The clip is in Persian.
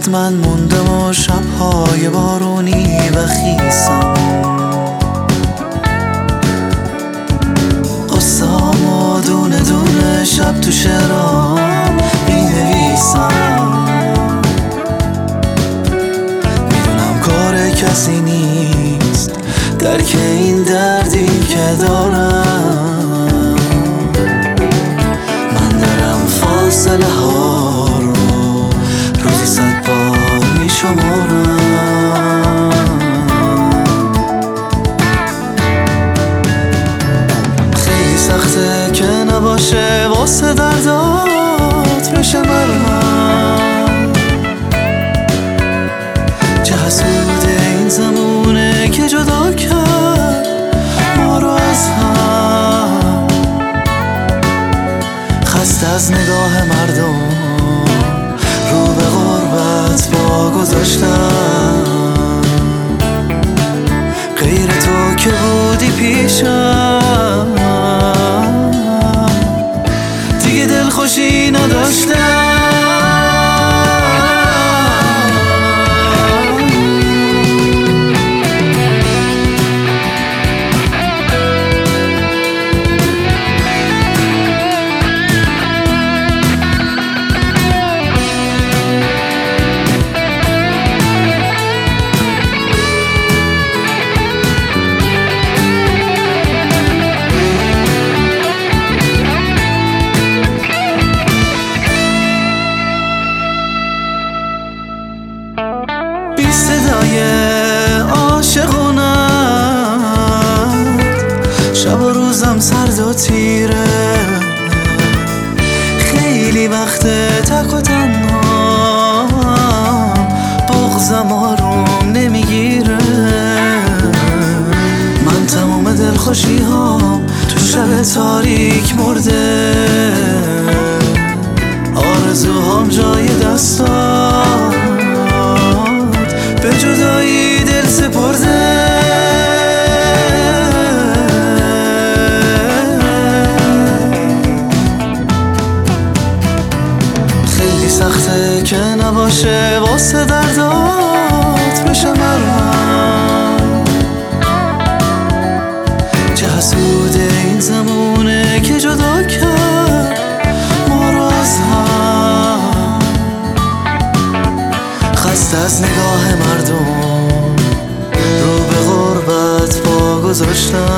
وقت من موندم و شب‌های بارونی و خیسم، قصه‌هامو دونه دونه شب تو شعرام می‌نویسم. میدونم کار کسی نیست درک این دردی که دارم. من دارم فاصله ها رو روزی 100 بار میشمارم. خیلی سخته که نباشه واسه دردات بشه مرهم. چه حسود این زمونه که جدا کرد ما رو از هم. خسته از نگاه مردم رو به غربت با گذاشتم. غیر تو که بودی پیشم دیگه دلخوشی نداشتم. صدای عاشقونت شب و روزم سرد و تیره. خیلی وقت تک و تنها بغضم آروم نمیگیره. من تمام دلخوشی هام تو شب تاریک مرده. آرزوهام جای دستات به جدایی دل سپرده. خیلی سخته که نباشه واسه دردات بشه مرهم. چه حسود این زمونه که جدا کرد ما رو از هم. خسته از نگاه مردم رو به غربت با گذاشتم.